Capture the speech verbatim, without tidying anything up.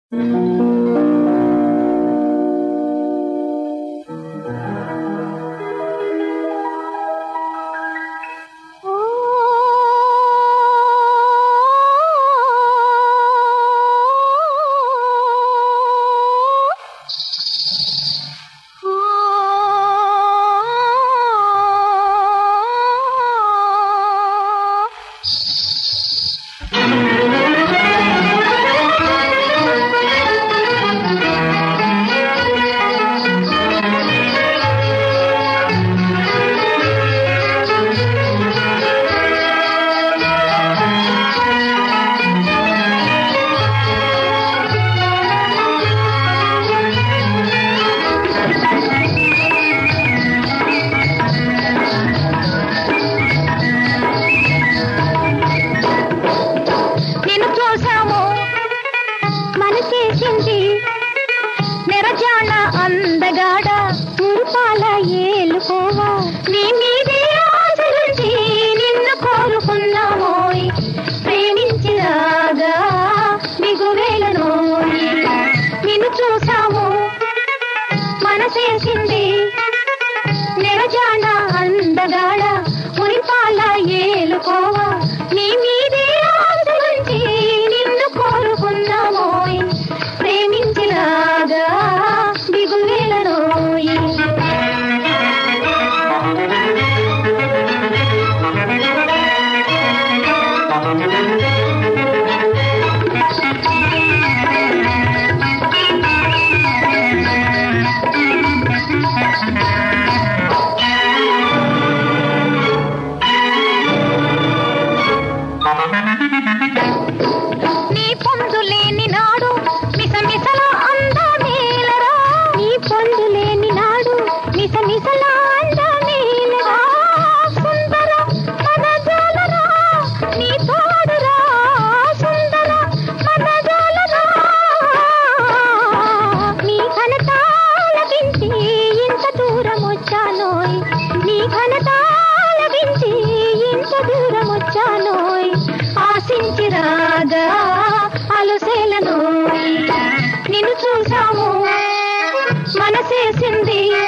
అందగాడ మురుపాల ఏలుకోవా నీ మీదే ఆశలుంచి నిన్ను కోరుకున్నామోయ్ ప్రేమించిరాగా మిగువేలనోయ్ నిన్ను చూసాము మనసేసింది నిరజాన అందగాడ మురిపాల ఏలుకోవా నీ మీదే ఆశలుంచి నిన్ను కోరుకున్నామోయ్ ప్రేమించిరాగా నీ పొందులేని నాడు మిసమిసల అందమేలరా నీ పొందులేని నాడు మిసమిసల అందమేలరా సుందర మనజాలరా నీ తోడురా సుందర మనజాలరా నీ ఘనతాలకించి ఇంత దూరం వచ్చానోయ్ నీ ఘనతాలకించి ఇంత దూరం వచ్చానోయ్ ఆశించిరాగా అలుసేలనోయ్ నిన్ను చూసాము మనసేసింది